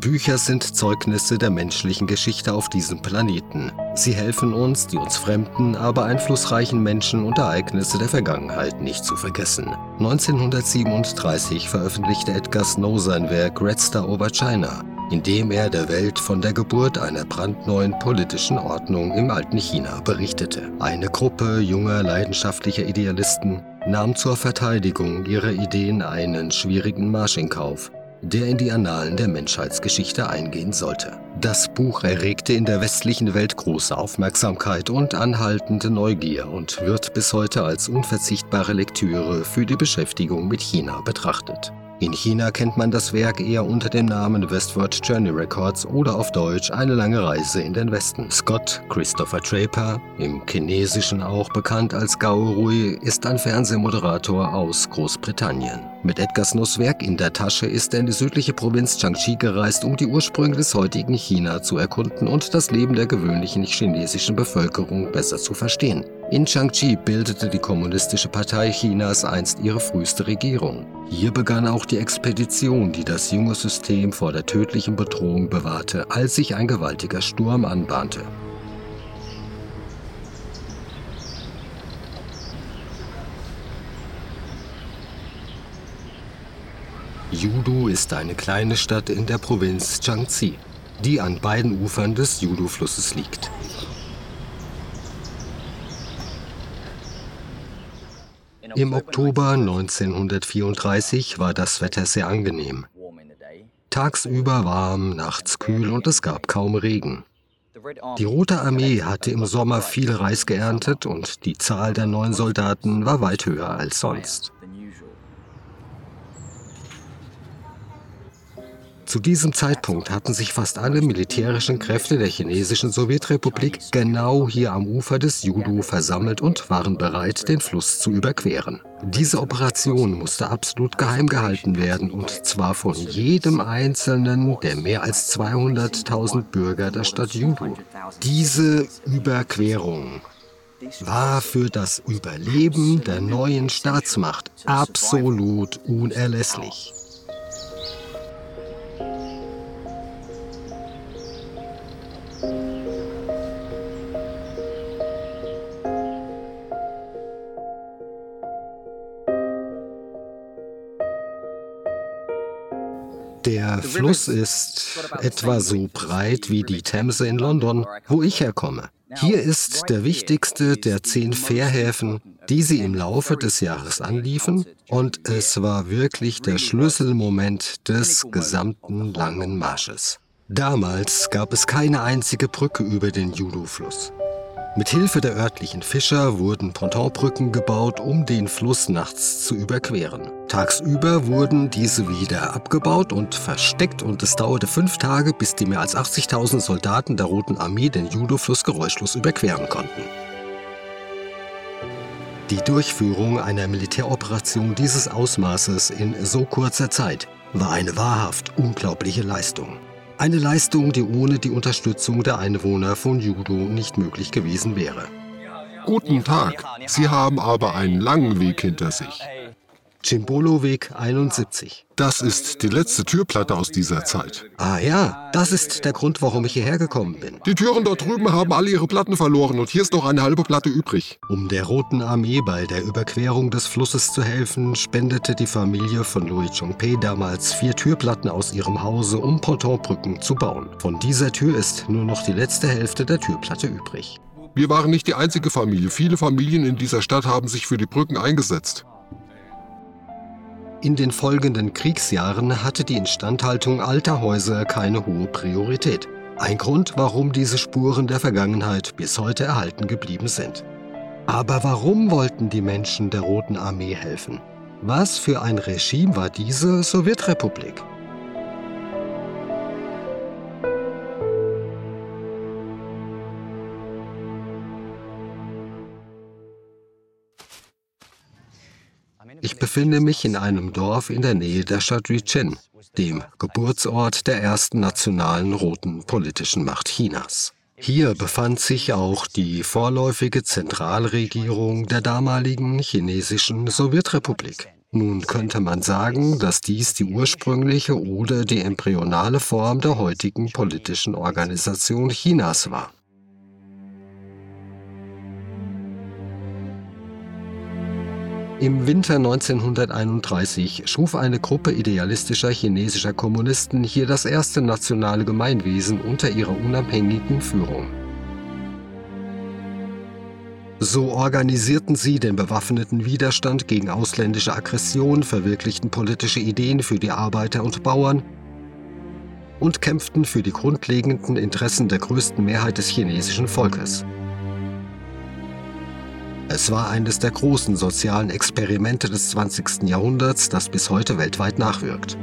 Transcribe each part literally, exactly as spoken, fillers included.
Bücher sind Zeugnisse der menschlichen Geschichte auf diesem Planeten. Sie helfen uns, die uns fremden, aber einflussreichen Menschen und Ereignisse der Vergangenheit nicht zu vergessen. neunzehnhundertsiebenunddreißig veröffentlichte Edgar Snow sein Werk Red Star over China, in dem er der Welt von der Geburt einer brandneuen politischen Ordnung im alten China berichtete. Eine Gruppe junger, leidenschaftlicher Idealisten nahm zur Verteidigung ihrer Ideen einen schwierigen Marsch in Kauf, der in die Annalen der Menschheitsgeschichte eingehen sollte. Das Buch erregte in der westlichen Welt große Aufmerksamkeit und anhaltende Neugier und wird bis heute als unverzichtbare Lektüre für die Beschäftigung mit China betrachtet. In China kennt man das Werk eher unter dem Namen Westward Journey Records oder auf Deutsch Eine lange Reise in den Westen. Scott Christopher Draper, im Chinesischen auch bekannt als Gao Rui, ist ein Fernsehmoderator aus Großbritannien. Mit Edgar Snows Werk in der Tasche ist er in die südliche Provinz Jiangxi gereist, um die Ursprünge des heutigen China zu erkunden und das Leben der gewöhnlichen chinesischen Bevölkerung besser zu verstehen. In Jiangxi bildete die Kommunistische Partei Chinas einst ihre früheste Regierung. Hier begann auch die Expedition, die das junge System vor der tödlichen Bedrohung bewahrte, als sich ein gewaltiger Sturm anbahnte. Youdu ist eine kleine Stadt in der Provinz Jiangxi, die an beiden Ufern des Youdu-Flusses liegt. Im Oktober neunzehnhundertvierunddreißig war das Wetter sehr angenehm. Tagsüber warm, nachts kühl und es gab kaum Regen. Die Rote Armee hatte im Sommer viel Reis geerntet und die Zahl der neuen Soldaten war weit höher als sonst. Zu diesem Zeitpunkt hatten sich fast alle militärischen Kräfte der chinesischen Sowjetrepublik genau hier am Ufer des Youdu versammelt und waren bereit, den Fluss zu überqueren. Diese Operation musste absolut geheim gehalten werden, und zwar von jedem einzelnen der mehr als zweihunderttausend Bürger der Stadt Youdu. Diese Überquerung war für das Überleben der neuen Staatsmacht absolut unerlässlich. Der Fluss ist etwa so breit wie die Themse in London, wo ich herkomme. Hier ist der wichtigste der zehn Fährhäfen, die sie im Laufe des Jahres anliefen, und es war wirklich der Schlüsselmoment des gesamten langen Marsches. Damals gab es keine einzige Brücke über den Youdu-Fluss. Mit Hilfe der örtlichen Fischer wurden Pontonbrücken gebaut, um den Fluss nachts zu überqueren. Tagsüber wurden diese wieder abgebaut und versteckt, und es dauerte fünf Tage, bis die mehr als achtzigtausend Soldaten der Roten Armee den Youdu-Fluss geräuschlos überqueren konnten. Die Durchführung einer Militäroperation dieses Ausmaßes in so kurzer Zeit war eine wahrhaft unglaubliche Leistung. Eine Leistung, die ohne die Unterstützung der Einwohner von Youdu nicht möglich gewesen wäre. Guten Tag, Sie haben aber einen langen Weg hinter sich. Chimbolo-Weg einundsiebzig. Das ist die letzte Türplatte aus dieser Zeit. Ah ja, das ist der Grund, warum ich hierher gekommen bin. Die Türen dort drüben haben alle ihre Platten verloren und hier ist noch eine halbe Platte übrig. Um der Roten Armee bei der Überquerung des Flusses zu helfen, spendete die Familie von Louis Chongpei damals vier Türplatten aus ihrem Hause, um Pontonbrücken zu bauen. Von dieser Tür ist nur noch die letzte Hälfte der Türplatte übrig. Wir waren nicht die einzige Familie. Viele Familien in dieser Stadt haben sich für die Brücken eingesetzt. In den folgenden Kriegsjahren hatte die Instandhaltung alter Häuser keine hohe Priorität. Ein Grund, warum diese Spuren der Vergangenheit bis heute erhalten geblieben sind. Aber warum wollten die Menschen der Roten Armee helfen? Was für ein Regime war diese Sowjetrepublik? Ich befinde mich in einem Dorf in der Nähe der Stadt Yuquan, dem Geburtsort der ersten nationalen roten politischen Macht Chinas. Hier befand sich auch die vorläufige Zentralregierung der damaligen chinesischen Sowjetrepublik. Nun könnte man sagen, dass dies die ursprüngliche oder die embryonale Form der heutigen politischen Organisation Chinas war. Im Winter neunzehnhunderteinunddreißig schuf eine Gruppe idealistischer chinesischer Kommunisten hier das erste nationale Gemeinwesen unter ihrer unabhängigen Führung. So organisierten sie den bewaffneten Widerstand gegen ausländische Aggression, verwirklichten politische Ideen für die Arbeiter und Bauern und kämpften für die grundlegenden Interessen der größten Mehrheit des chinesischen Volkes. Es war eines der großen sozialen Experimente des zwanzigsten Jahrhunderts, das bis heute weltweit nachwirkt.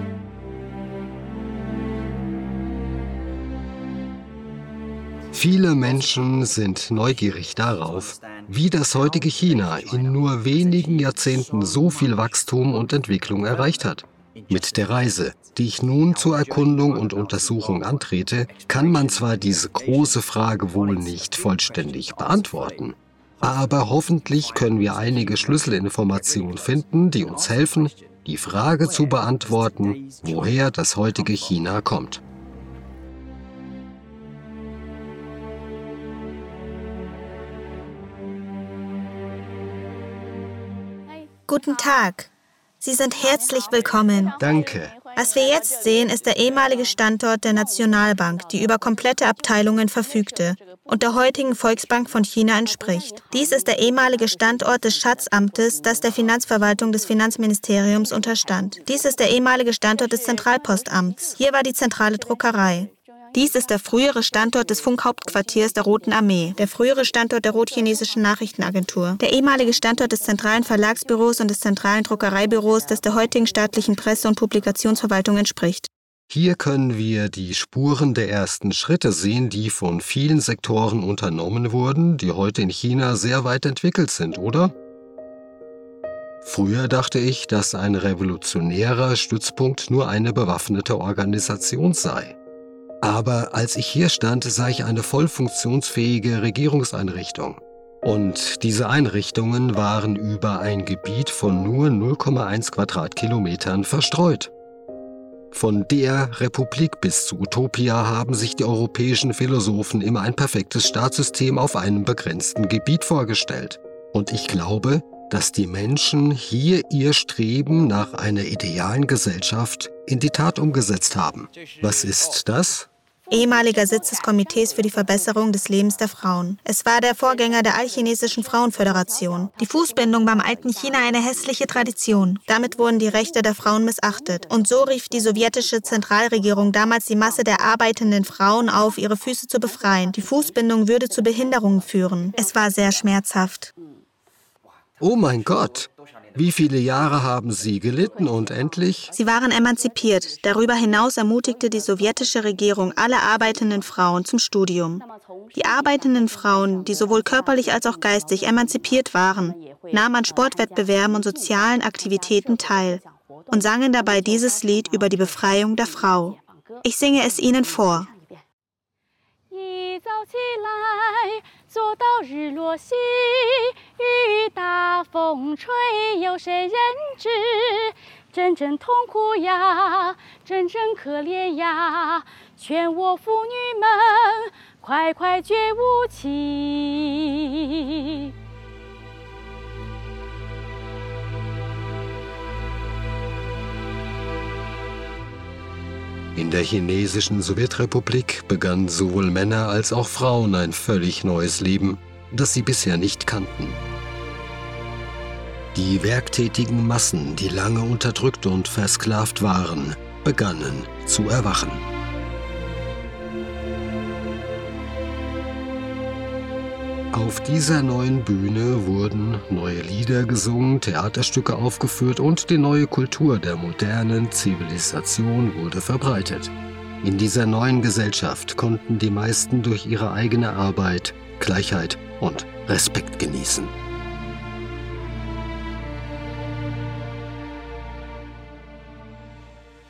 Viele Menschen sind neugierig darauf, wie das heutige China in nur wenigen Jahrzehnten so viel Wachstum und Entwicklung erreicht hat. Mit der Reise, die ich nun zur Erkundung und Untersuchung antrete, kann man zwar diese große Frage wohl nicht vollständig beantworten, aber hoffentlich können wir einige Schlüsselinformationen finden, die uns helfen, die Frage zu beantworten, woher das heutige China kommt. Guten Tag. Sie sind herzlich willkommen. Danke. Was wir jetzt sehen, ist der ehemalige Standort der Nationalbank, die über komplette Abteilungen verfügte und der heutigen Volksbank von China entspricht. Dies ist der ehemalige Standort des Schatzamtes, das der Finanzverwaltung des Finanzministeriums unterstand. Dies ist der ehemalige Standort des Zentralpostamts. Hier war die zentrale Druckerei. Dies ist der frühere Standort des Funkhauptquartiers der Roten Armee, der frühere Standort der Rotchinesischen Nachrichtenagentur, der ehemalige Standort des zentralen Verlagsbüros und des zentralen Druckereibüros, das der heutigen staatlichen Presse- und Publikationsverwaltung entspricht. Hier können wir die Spuren der ersten Schritte sehen, die von vielen Sektoren unternommen wurden, die heute in China sehr weit entwickelt sind, oder? Früher dachte ich, dass ein revolutionärer Stützpunkt nur eine bewaffnete Organisation sei. Aber als ich hier stand, sah ich eine voll funktionsfähige Regierungseinrichtung. Und diese Einrichtungen waren über ein Gebiet von nur null Komma eins Quadratkilometern verstreut. Von der Republik bis zu Utopia haben sich die europäischen Philosophen immer ein perfektes Staatssystem auf einem begrenzten Gebiet vorgestellt. Und ich glaube, dass die Menschen hier ihr Streben nach einer idealen Gesellschaft in die Tat umgesetzt haben. Was ist das? Ehemaliger Sitz des Komitees für die Verbesserung des Lebens der Frauen. Es war der Vorgänger der Allchinesischen Frauenföderation. Die Fußbindung war im alten China eine hässliche Tradition. Damit wurden die Rechte der Frauen missachtet. Und so rief die sowjetische Zentralregierung damals die Masse der arbeitenden Frauen auf, ihre Füße zu befreien. Die Fußbindung würde zu Behinderungen führen. Es war sehr schmerzhaft. Oh mein Gott! Wie viele Jahre haben Sie gelitten und endlich? Sie waren emanzipiert. Darüber hinaus ermutigte die sowjetische Regierung alle arbeitenden Frauen zum Studium. Die arbeitenden Frauen, die sowohl körperlich als auch geistig emanzipiert waren, nahmen an Sportwettbewerben und sozialen Aktivitäten teil und sangen dabei dieses Lied über die Befreiung der Frau. Ich singe es Ihnen vor. 做到日落西，雨大风吹，有谁人知？真正痛苦呀，真正可怜呀！劝我妇女们，快快觉悟起。 In der chinesischen Sowjetrepublik begannen sowohl Männer als auch Frauen ein völlig neues Leben, das sie bisher nicht kannten. Die werktätigen Massen, die lange unterdrückt und versklavt waren, begannen zu erwachen. Auf dieser neuen Bühne wurden neue Lieder gesungen, Theaterstücke aufgeführt und die neue Kultur der modernen Zivilisation wurde verbreitet. In dieser neuen Gesellschaft konnten die meisten durch ihre eigene Arbeit Gleichheit und Respekt genießen.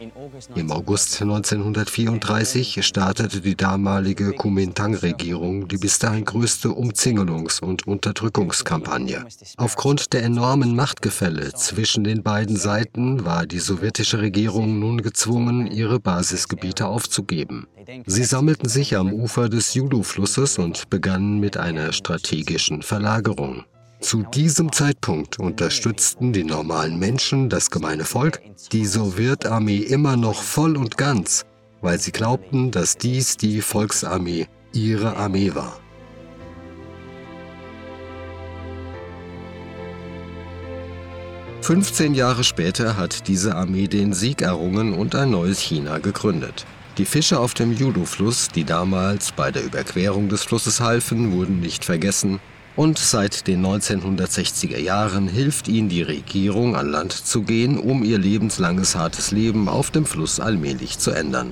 Im August neunzehnhundertvierunddreißig startete die damalige Kuomintang-Regierung die bis dahin größte Umzingelungs- und Unterdrückungskampagne. Aufgrund der enormen Machtgefälle zwischen den beiden Seiten war die sowjetische Regierung nun gezwungen, ihre Basisgebiete aufzugeben. Sie sammelten sich am Ufer des Yudu-Flusses und begannen mit einer strategischen Verlagerung. Zu diesem Zeitpunkt unterstützten die normalen Menschen, das gemeine Volk, die Sowjetarmee immer noch voll und ganz, weil sie glaubten, dass dies die Volksarmee, ihre Armee war. fünfzehn Jahre später hat diese Armee den Sieg errungen und ein neues China gegründet. Die Fischer auf dem Yudu-Fluss, die damals bei der Überquerung des Flusses halfen, wurden nicht vergessen. Und seit den neunzehnhundertsechziger Jahren hilft ihnen die Regierung, an Land zu gehen, um ihr lebenslanges hartes Leben auf dem Fluss allmählich zu ändern.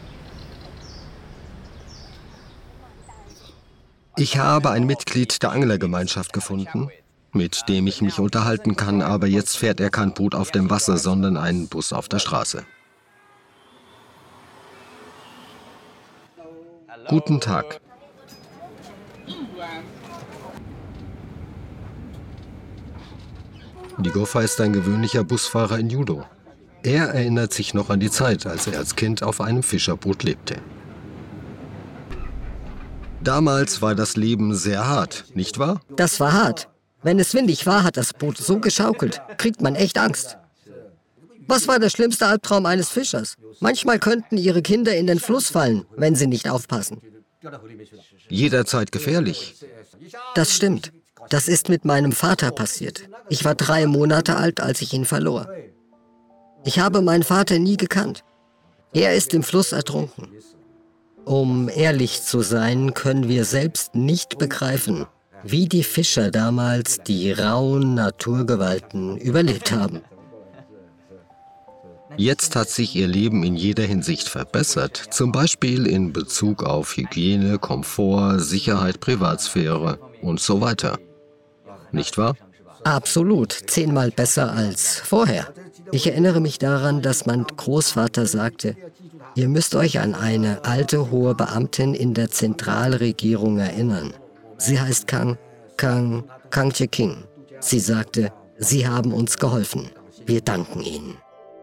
Ich habe ein Mitglied der Anglergemeinschaft gefunden, mit dem ich mich unterhalten kann, aber jetzt fährt er kein Boot auf dem Wasser, sondern einen Bus auf der Straße. Guten Tag. Ligoffa ist ein gewöhnlicher Busfahrer in Yudo. Er erinnert sich noch an die Zeit, als er als Kind auf einem Fischerboot lebte. Damals war das Leben sehr hart, nicht wahr? Das war hart. Wenn es windig war, hat das Boot so geschaukelt. Kriegt man echt Angst. Was war der schlimmste Albtraum eines Fischers? Manchmal könnten ihre Kinder in den Fluss fallen, wenn sie nicht aufpassen. Jederzeit gefährlich. Das stimmt. Das ist mit meinem Vater passiert. Ich war drei Monate alt, als ich ihn verlor. Ich habe meinen Vater nie gekannt. Er ist im Fluss ertrunken. Um ehrlich zu sein, können wir selbst nicht begreifen, wie die Fischer damals die rauen Naturgewalten überlebt haben. Jetzt hat sich ihr Leben in jeder Hinsicht verbessert, zum Beispiel in Bezug auf Hygiene, Komfort, Sicherheit, Privatsphäre und so weiter. Nicht wahr? Absolut, zehnmal besser als vorher. Ich erinnere mich daran, dass mein Großvater sagte, ihr müsst euch an eine alte hohe Beamtin in der Zentralregierung erinnern. Sie heißt Kang, Kang, Kang Che-king. Sie sagte, sie haben uns geholfen. Wir danken ihnen.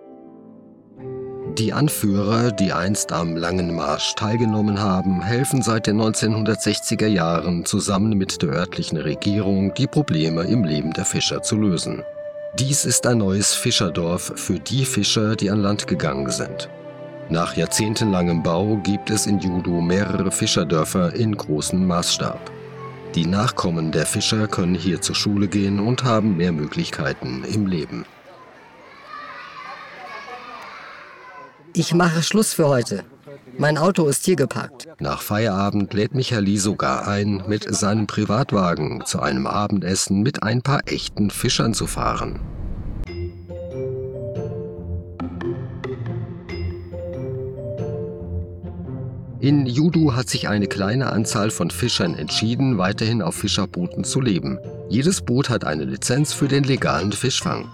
Die Anführer, die einst am Langen Marsch teilgenommen haben, helfen seit den neunzehnhundertsechziger Jahren zusammen mit der örtlichen Regierung, die Probleme im Leben der Fischer zu lösen. Dies ist ein neues Fischerdorf für die Fischer, die an Land gegangen sind. Nach jahrzehntelangem Bau gibt es in Yudo mehrere Fischerdörfer in großem Maßstab. Die Nachkommen der Fischer können hier zur Schule gehen und haben mehr Möglichkeiten im Leben. Ich mache Schluss für heute. Mein Auto ist hier geparkt. Nach Feierabend lädt mich Herr Lee sogar ein, mit seinem Privatwagen zu einem Abendessen mit ein paar echten Fischern zu fahren. In Yudo hat sich eine kleine Anzahl von Fischern entschieden, weiterhin auf Fischerbooten zu leben. Jedes Boot hat eine Lizenz für den legalen Fischfang.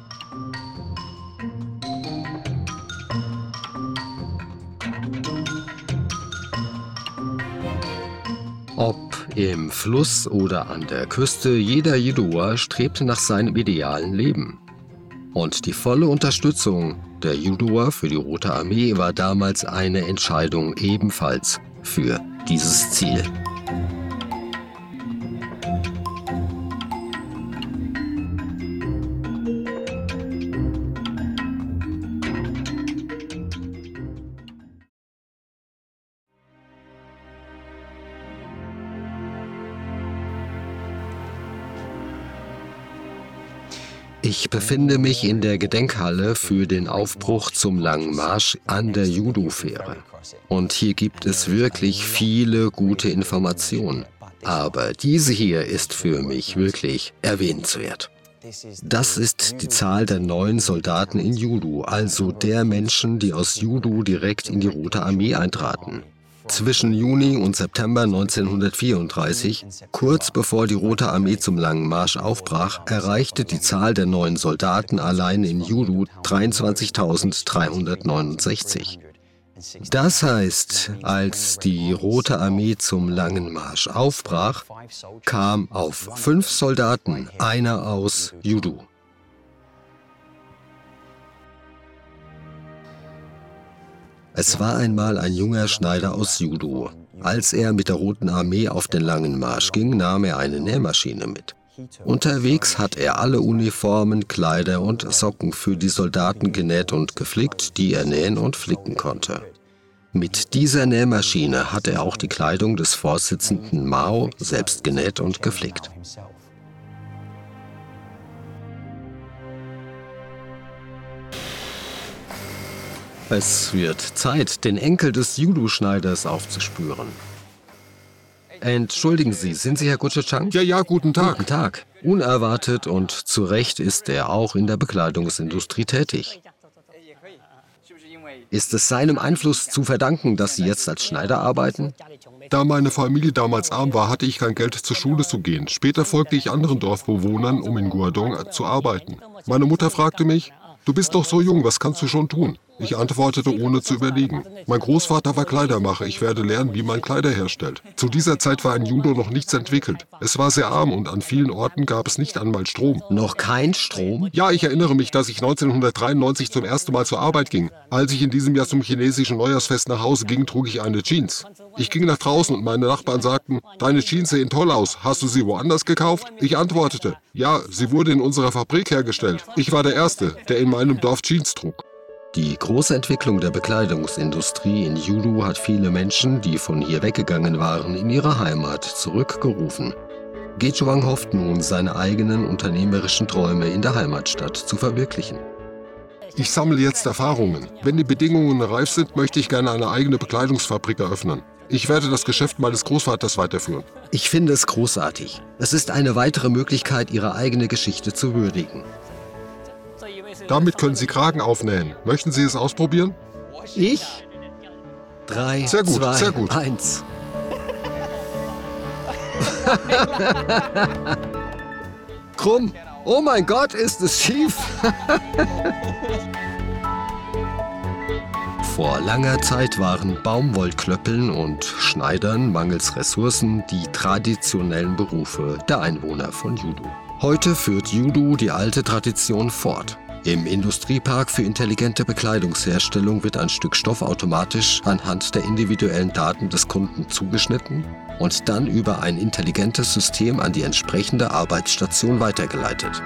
Ob im Fluss oder an der Küste, jeder Yudoer strebt nach seinem idealen Leben. Und die volle Unterstützung der Yudoer für die Rote Armee war damals eine Entscheidung ebenfalls für dieses Ziel. Ich befinde mich in der Gedenkhalle für den Aufbruch zum Langen Marsch an der Yudo-Fähre. Und hier gibt es wirklich viele gute Informationen. Aber diese hier ist für mich wirklich erwähnenswert. Das ist die Zahl der neuen Soldaten in Yudo, also der Menschen, die aus Yudo direkt in die Rote Armee eintraten. Zwischen Juni und September neunzehnhundertvierunddreißig, kurz bevor die Rote Armee zum Langen Marsch aufbrach, erreichte die Zahl der neuen Soldaten allein in Yudu dreiundzwanzigtausenddreihundertneunundsechzig. Das heißt, als die Rote Armee zum Langen Marsch aufbrach, kam auf fünf Soldaten einer aus Yudu. Es war einmal ein junger Schneider aus Yudu. Als er mit der Roten Armee auf den Langen Marsch ging, nahm er eine Nähmaschine mit. Unterwegs hat er alle Uniformen, Kleider und Socken für die Soldaten genäht und geflickt, die er nähen und flicken konnte. Mit dieser Nähmaschine hat er auch die Kleidung des Vorsitzenden Mao selbst genäht und geflickt. Es wird Zeit, den Enkel des Yudu-Schneiders aufzuspüren. Entschuldigen Sie, sind Sie Herr Gutsche-Chang? Ja, ja, guten Tag. Guten Tag. Unerwartet und zu Recht ist er auch in der Bekleidungsindustrie tätig. Ist es seinem Einfluss zu verdanken, dass Sie jetzt als Schneider arbeiten? Da meine Familie damals arm war, hatte ich kein Geld, zur Schule zu gehen. Später folgte ich anderen Dorfbewohnern, um in Guangdong zu arbeiten. Meine Mutter fragte mich, du bist doch so jung, was kannst du schon tun? Ich antwortete, ohne zu überlegen. Mein Großvater war Kleidermacher, ich werde lernen, wie man Kleider herstellt. Zu dieser Zeit war in Yudu noch nichts entwickelt. Es war sehr arm und an vielen Orten gab es nicht einmal Strom. Noch kein Strom? Ja, ich erinnere mich, dass ich neunzehnhundertdreiundneunzig zum ersten Mal zur Arbeit ging. Als ich in diesem Jahr zum chinesischen Neujahrsfest nach Hause ging, trug ich eine Jeans. Ich ging nach draußen und meine Nachbarn sagten, deine Jeans sehen toll aus, hast du sie woanders gekauft? Ich antwortete, ja, sie wurde in unserer Fabrik hergestellt. Ich war der Erste, der in meinem Dorf Jeans trug. Die große Entwicklung der Bekleidungsindustrie in Yudu hat viele Menschen, die von hier weggegangen waren, in ihre Heimat zurückgerufen. Gechuang hofft nun, seine eigenen unternehmerischen Träume in der Heimatstadt zu verwirklichen. Ich sammle jetzt Erfahrungen. Wenn die Bedingungen reif sind, möchte ich gerne eine eigene Bekleidungsfabrik eröffnen. Ich werde das Geschäft meines Großvaters weiterführen. Ich finde es großartig. Es ist eine weitere Möglichkeit, Ihre eigene Geschichte zu würdigen. Damit können Sie Kragen aufnähen. Möchten Sie es ausprobieren? Ich? Drei, sehr gut, zwei, sehr gut. eins. Krumm. Oh mein Gott, ist es schief. Vor langer Zeit waren Baumwollklöppeln und Schneidern mangels Ressourcen die traditionellen Berufe der Einwohner von Yudu. Heute führt Yudu die alte Tradition fort. Im Industriepark für intelligente Bekleidungsherstellung wird ein Stück Stoff automatisch anhand der individuellen Daten des Kunden zugeschnitten und dann über ein intelligentes System an die entsprechende Arbeitsstation weitergeleitet.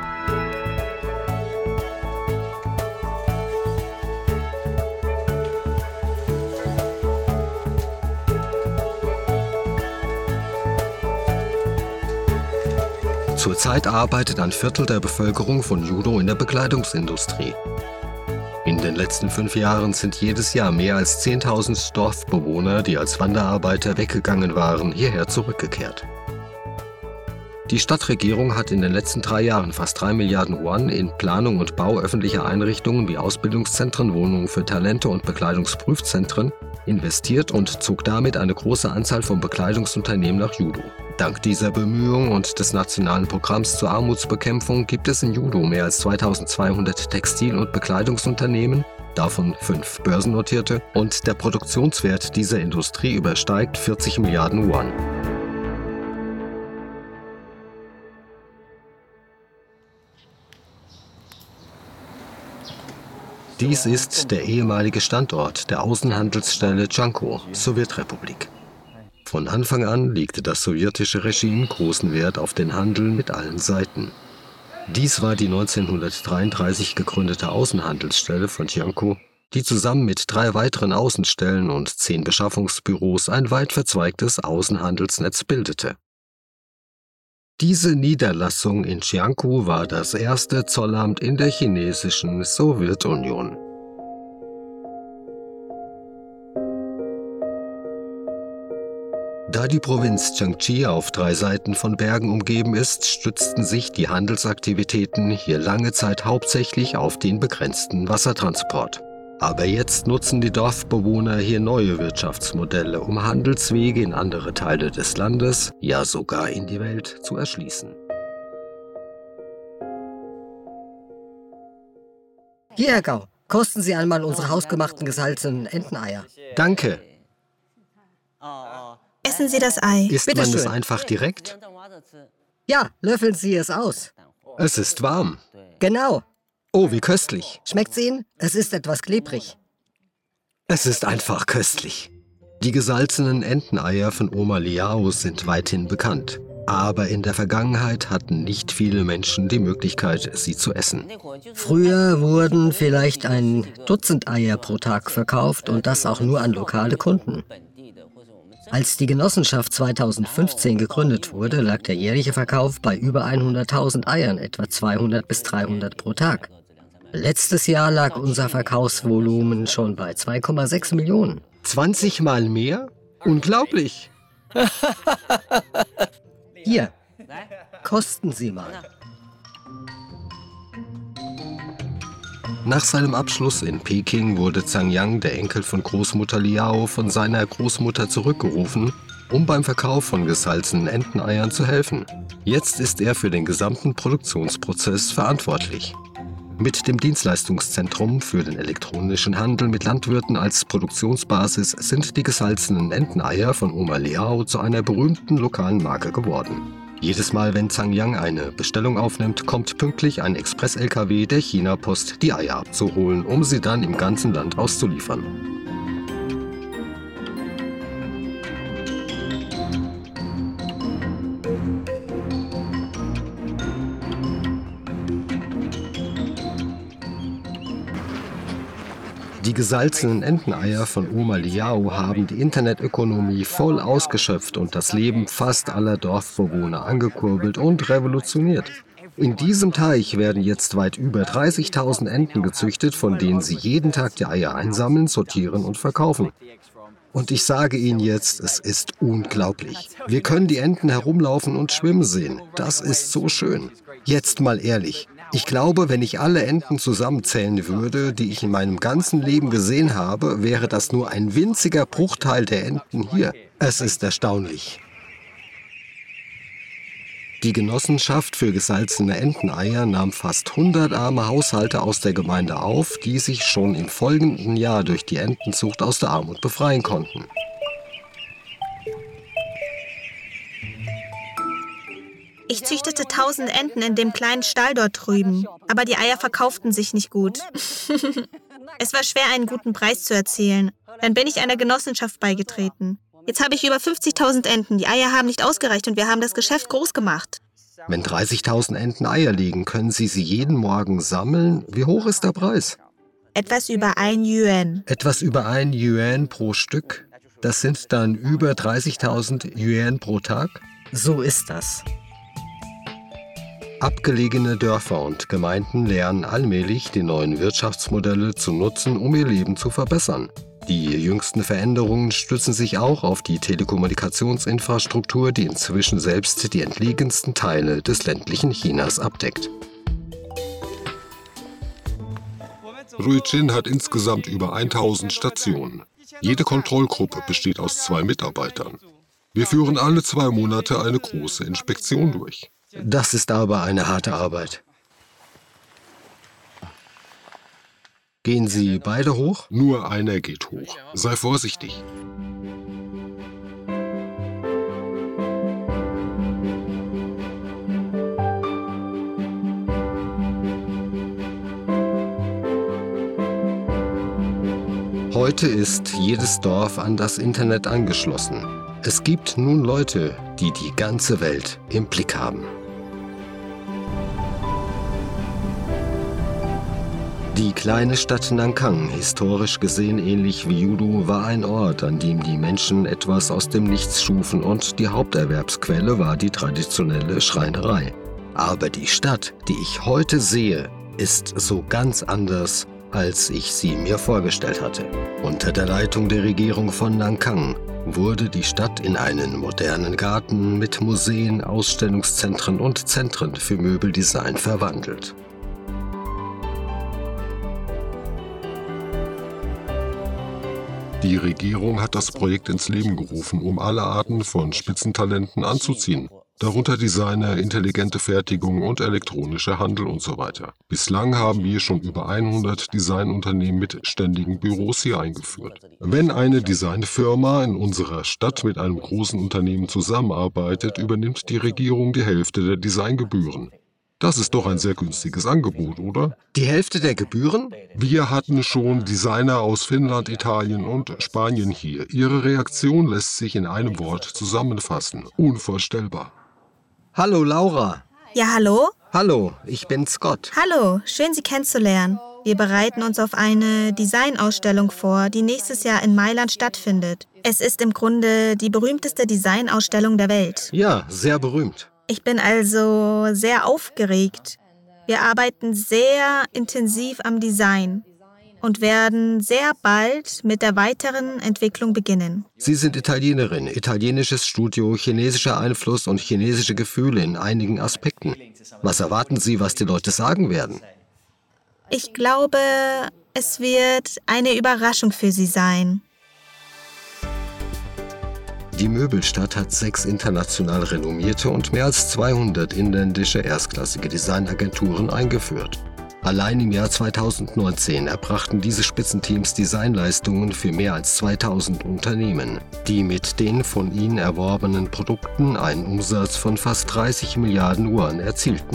Zurzeit arbeitet ein Viertel der Bevölkerung von Yudu in der Bekleidungsindustrie. In den letzten fünf Jahren sind jedes Jahr mehr als zehntausend Dorfbewohner, die als Wanderarbeiter weggegangen waren, hierher zurückgekehrt. Die Stadtregierung hat in den letzten drei Jahren fast drei Milliarden Yuan in Planung und Bau öffentlicher Einrichtungen wie Ausbildungszentren, Wohnungen für Talente und Bekleidungsprüfzentren investiert und zog damit eine große Anzahl von Bekleidungsunternehmen nach Yudu. Dank dieser Bemühungen und des nationalen Programms zur Armutsbekämpfung gibt es in Yudu mehr als zweitausendzweihundert Textil- und Bekleidungsunternehmen, davon fünf börsennotierte, und der Produktionswert dieser Industrie übersteigt vierzig Milliarden Yuan. Dies ist der ehemalige Standort der Außenhandelsstelle Jiangkou, Sowjetrepublik. Von Anfang an legte das sowjetische Regime großen Wert auf den Handel mit allen Seiten. Dies war die neunzehnhundertdreiunddreißig gegründete Außenhandelsstelle von Jiangkou, die zusammen mit drei weiteren Außenstellen und zehn Beschaffungsbüros ein weit verzweigtes Außenhandelsnetz bildete. Diese Niederlassung in Jiangkou war das erste Zollamt in der chinesischen Sowjetunion. Da die Provinz Jiangxi auf drei Seiten von Bergen umgeben ist, stützten sich die Handelsaktivitäten hier lange Zeit hauptsächlich auf den begrenzten Wassertransport. Aber jetzt nutzen die Dorfbewohner hier neue Wirtschaftsmodelle, um Handelswege in andere Teile des Landes, ja sogar in die Welt zu erschließen. Hier, Herr Gau, kosten Sie einmal unsere hausgemachten gesalzenen Enteneier. Danke. Essen Sie das Ei. Isst Bitte man schön. es einfach direkt? Ja, löffeln Sie es aus. Es ist warm. Genau. Oh, wie köstlich. Schmeckt's Ihnen? Es ist etwas klebrig. Es ist einfach köstlich. Die gesalzenen Enteneier von Oma Liao sind weithin bekannt. Aber in der Vergangenheit hatten nicht viele Menschen die Möglichkeit, sie zu essen. Früher wurden vielleicht ein Dutzend Eier pro Tag verkauft und das auch nur an lokale Kunden. Als die Genossenschaft zweitausendfünfzehn gegründet wurde, lag der jährliche Verkauf bei über hunderttausend Eiern, etwa zweihundert bis dreihundert pro Tag. Letztes Jahr lag unser Verkaufsvolumen schon bei zwei Komma sechs Millionen. zwanzig Mal mehr? Unglaublich! Hier, kosten Sie mal. Nach seinem Abschluss in Peking wurde Zhang Yang, der Enkel von Großmutter Liao, von seiner Großmutter zurückgerufen, um beim Verkauf von gesalzenen Enteneiern zu helfen. Jetzt ist er für den gesamten Produktionsprozess verantwortlich. Mit dem Dienstleistungszentrum für den elektronischen Handel mit Landwirten als Produktionsbasis sind die gesalzenen Enteneier von Oma Liao zu einer berühmten lokalen Marke geworden. Jedes Mal, wenn Zhang Yang eine Bestellung aufnimmt, kommt pünktlich ein Express-L K W der China-Post, die Eier abzuholen, um sie dann im ganzen Land auszuliefern. Die gesalzenen Enteneier von Oma Liao haben die Internetökonomie voll ausgeschöpft und das Leben fast aller Dorfbewohner angekurbelt und revolutioniert. In diesem Teich werden jetzt weit über dreißigtausend Enten gezüchtet, von denen sie jeden Tag die Eier einsammeln, sortieren und verkaufen. Und ich sage Ihnen jetzt, es ist unglaublich. Wir können die Enten herumlaufen und schwimmen sehen. Das ist so schön. Jetzt mal ehrlich. Ich glaube, wenn ich alle Enten zusammenzählen würde, die ich in meinem ganzen Leben gesehen habe, wäre das nur ein winziger Bruchteil der Enten hier. Es ist erstaunlich. Die Genossenschaft für gesalzene Enteneier nahm fast hundert arme Haushalte aus der Gemeinde auf, die sich schon im folgenden Jahr durch die Entenzucht aus der Armut befreien konnten. Ich züchtete tausend Enten in dem kleinen Stall dort drüben, aber die Eier verkauften sich nicht gut. Es war schwer, einen guten Preis zu erzielen. Dann bin ich einer Genossenschaft beigetreten. Jetzt habe ich über fünfzigtausend Enten. Die Eier haben nicht ausgereicht und wir haben das Geschäft groß gemacht. Wenn dreißigtausend Enten Eier legen, können Sie sie jeden Morgen sammeln. Wie hoch ist der Preis? Etwas über ein Yuan. Etwas über ein Yuan pro Stück. Das sind dann über dreißigtausend Yuan pro Tag. So ist das. Abgelegene Dörfer und Gemeinden lernen allmählich, die neuen Wirtschaftsmodelle zu nutzen, um ihr Leben zu verbessern. Die jüngsten Veränderungen stützen sich auch auf die Telekommunikationsinfrastruktur, die inzwischen selbst die entlegensten Teile des ländlichen Chinas abdeckt. Ruijin hat insgesamt über tausend Stationen. Jede Kontrollgruppe besteht aus zwei Mitarbeitern. Wir führen alle zwei Monate eine große Inspektion durch. Das ist aber eine harte Arbeit. Gehen Sie beide hoch? Nur einer geht hoch. Sei vorsichtig. Heute ist jedes Dorf an das Internet angeschlossen. Es gibt nun Leute, die die ganze Welt im Blick haben. Die kleine Stadt Nankang, historisch gesehen ähnlich wie Yudu, war ein Ort, an dem die Menschen etwas aus dem Nichts schufen und die Haupterwerbsquelle war die traditionelle Schreinerei. Aber die Stadt, die ich heute sehe, ist so ganz anders, als ich sie mir vorgestellt hatte. Unter der Leitung der Regierung von Nankang wurde die Stadt in einen modernen Garten mit Museen, Ausstellungszentren und Zentren für Möbeldesign verwandelt. Die Regierung hat das Projekt ins Leben gerufen, um alle Arten von Spitzentalenten anzuziehen. Darunter Designer, intelligente Fertigung und elektronischer Handel und so weiter. Bislang haben wir schon über hundert Designunternehmen mit ständigen Büros hier eingeführt. Wenn eine Designfirma in unserer Stadt mit einem großen Unternehmen zusammenarbeitet, übernimmt die Regierung die Hälfte der Designgebühren. Das ist doch ein sehr günstiges Angebot, oder? Die Hälfte der Gebühren? Wir hatten schon Designer aus Finnland, Italien und Spanien hier. Ihre Reaktion lässt sich in einem Wort zusammenfassen. Unvorstellbar. Hallo Laura. Ja, hallo? Hallo, ich bin Scott. Hallo, schön Sie kennenzulernen. Wir bereiten uns auf eine Designausstellung vor, die nächstes Jahr in Mailand stattfindet. Es ist im Grunde die berühmteste Designausstellung der Welt. Ja, sehr berühmt. Ich bin also sehr aufgeregt. Wir arbeiten sehr intensiv am Design und werden sehr bald mit der weiteren Entwicklung beginnen. Sie sind Italienerin, italienisches Studio, chinesischer Einfluss und chinesische Gefühle in einigen Aspekten. Was erwarten Sie, was die Leute sagen werden? Ich glaube, es wird eine Überraschung für Sie sein. Die Möbelstadt hat sechs international renommierte und mehr als zweihundert inländische erstklassige Designagenturen eingeführt. Allein im Jahr zweitausendneunzehn erbrachten diese Spitzenteams Designleistungen für mehr als zweitausend Unternehmen, die mit den von ihnen erworbenen Produkten einen Umsatz von fast dreißig Milliarden Yuan erzielten.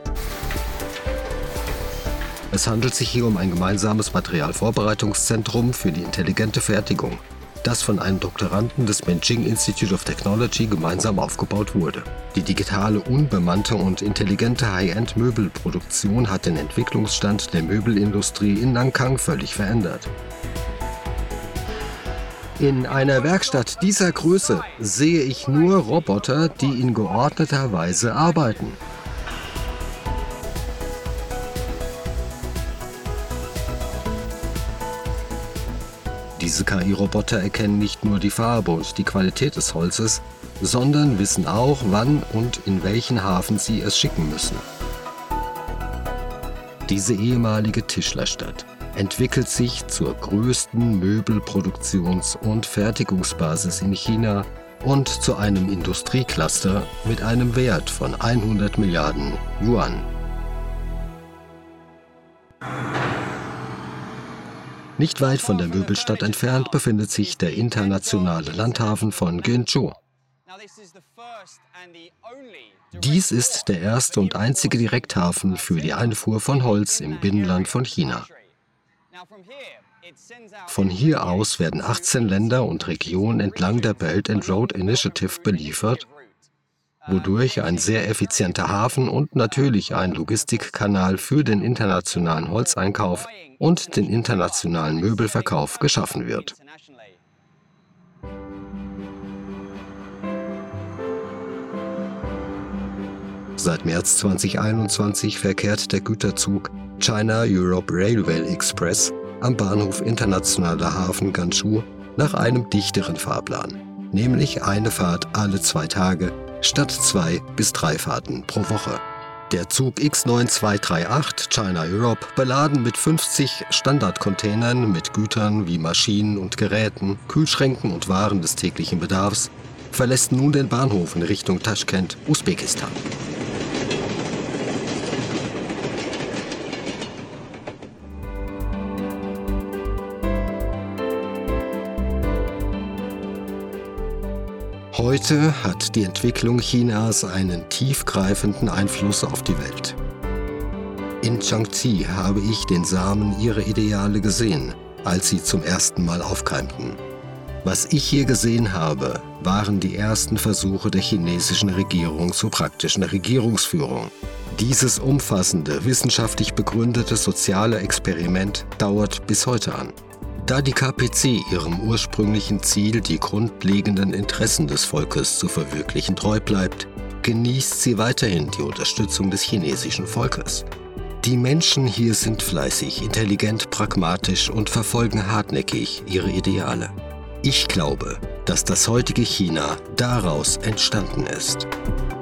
Es handelt sich hier um ein gemeinsames Materialvorbereitungszentrum für die intelligente Fertigung, das von einem Doktoranden des Beijing Institute of Technology gemeinsam aufgebaut wurde. Die digitale, unbemannte und intelligente High-End-Möbelproduktion hat den Entwicklungsstand der Möbelindustrie in Nankang völlig verändert. In einer Werkstatt dieser Größe sehe ich nur Roboter, die in geordneter Weise arbeiten. Diese K I-Roboter erkennen nicht nur die Farbe und die Qualität des Holzes, sondern wissen auch, wann und in welchen Hafen sie es schicken müssen. Diese ehemalige Tischlerstadt entwickelt sich zur größten Möbelproduktions- und Fertigungsbasis in China und zu einem Industriecluster mit einem Wert von hundert Milliarden Yuan. Nicht weit von der Möbelstadt entfernt befindet sich der internationale Landhafen von Guangzhou. Dies ist der erste und einzige Direkthafen für die Einfuhr von Holz im Binnenland von China. Von hier aus werden achtzehn Länder und Regionen entlang der Belt and Road Initiative beliefert, wodurch ein sehr effizienter Hafen und natürlich ein Logistikkanal für den internationalen Holzeinkauf und den internationalen Möbelverkauf geschaffen wird. Seit März zweitausendeinundzwanzig verkehrt der Güterzug China Europe Railway Express am Bahnhof Internationaler Hafen Guangzhou nach einem dichteren Fahrplan, nämlich eine Fahrt alle zwei Tage statt zwei bis drei Fahrten pro Woche. Der Zug X neun zwei drei acht China Europe, beladen mit fünfzig Standardcontainern mit Gütern wie Maschinen und Geräten, Kühlschränken und Waren des täglichen Bedarfs, verlässt nun den Bahnhof in Richtung Taschkent, Usbekistan. Heute hat die Entwicklung Chinas einen tiefgreifenden Einfluss auf die Welt. In Shaanxi habe ich den Samen ihrer Ideale gesehen, als sie zum ersten Mal aufkeimten. Was ich hier gesehen habe, waren die ersten Versuche der chinesischen Regierung zur praktischen Regierungsführung. Dieses umfassende, wissenschaftlich begründete soziale Experiment dauert bis heute an. Da die K P C ihrem ursprünglichen Ziel, die grundlegenden Interessen des Volkes zu verwirklichen, treu bleibt, genießt sie weiterhin die Unterstützung des chinesischen Volkes. Die Menschen hier sind fleißig, intelligent, pragmatisch und verfolgen hartnäckig ihre Ideale. Ich glaube, dass das heutige China daraus entstanden ist.